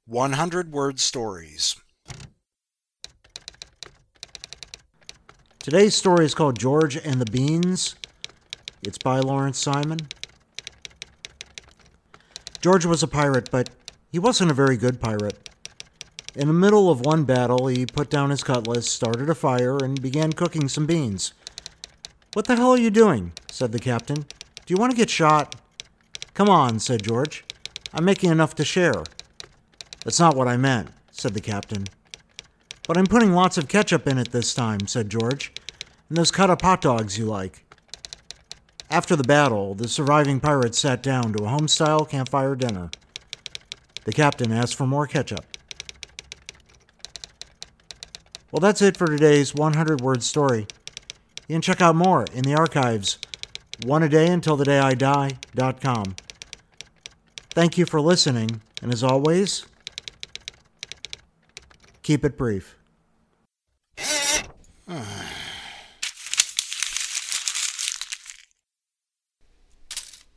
100-word stories. Today's story is called George and the Beans. It's by Lawrence Simon. George was a pirate, but he wasn't a very good pirate. In the middle of one battle, he put down his cutlass, started a fire, and began cooking some beans. "What the hell are you doing?" said the captain. "Do you want to get shot?" "Come on," said George. "I'm making enough to share." "That's not what I meant," said the captain. "But I'm putting lots of ketchup in it this time," said George, "and those cut-up hot dogs you like." After the battle, the surviving pirates sat down to a home-style campfire dinner. The captain asked for more ketchup. Well, that's it for today's 100-word story. You can check out more in the archives, oneadayuntilthedayidie.com. Thank you for listening, and as always, keep it brief.